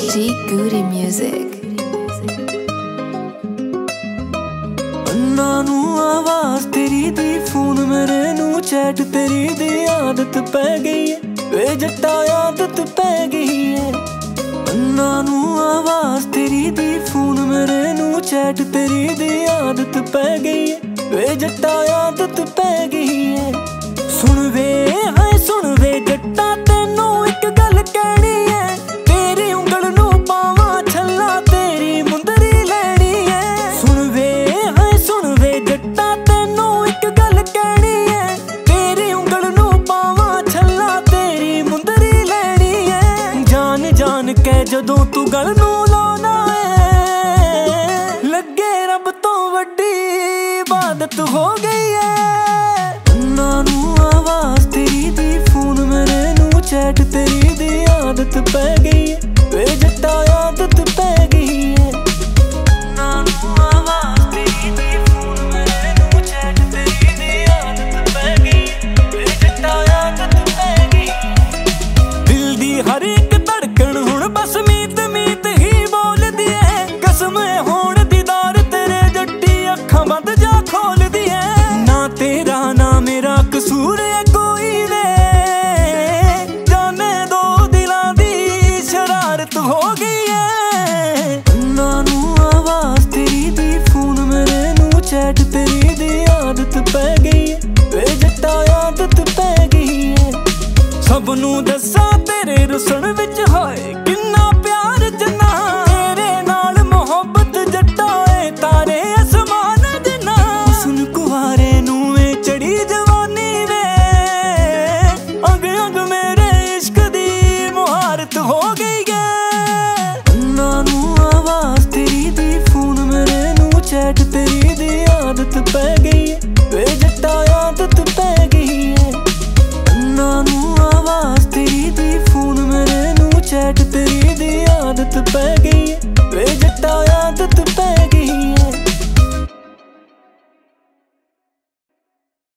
G Goody Music। अन्ना नू आवाज तेरी दी, फोन मेरे नू चैट तेरी दी आदत पै गई है वे जट्टा आदत पै गई है। अन्ना नू आवाज तेरी दी, फोन मेरे नू चैट तेरी दी आदत पै गई है वे जट्टा आदत पै गई है। सुन वे हाय सुन वे जट्टा तेनू एक गल कहनी है, तेरी उंगल नू पावा छल्ला तेरी मुंदरी लैनी है। सुन वे हाय सुन वे जट्टा तेनू एक गल कहनी है, तेरी उंगल नू पावा छल्ला तेरी मुंदरी लैनी है। जान जान के जदों तू गल नू लाना है, लगे रब तो वड्डी इबादत हो गई है। अन्ना नू आवाज तेरी दी, फोन मेरे नू चैट तेरी दी आदत पै गई है वे जट्टा आदत पै गई है। अन्ना नू आवाज तेरी दी, फोन मेरे नू चैट तेरी दी आदत पै गई है वे जट्टा आदत पै गई है। दिल दी हर एक धड़कन हुण बस मीत मीत ही बोलदी है, कसम होण दीदार तेरे जट्टी अखां बंद जा खोलदी है। ना तेरा ना मेरा कसूर है कोई वे, जाने दो दिलां दी शरारत हो गई है। अन्ना नू आवाज तेरी दी, फोन मेरे नू चैट तेरी दी आदत पै गई है वे जट्टा आदत पै गई है। सब नू दस्सां तेरे रुसण विच हाय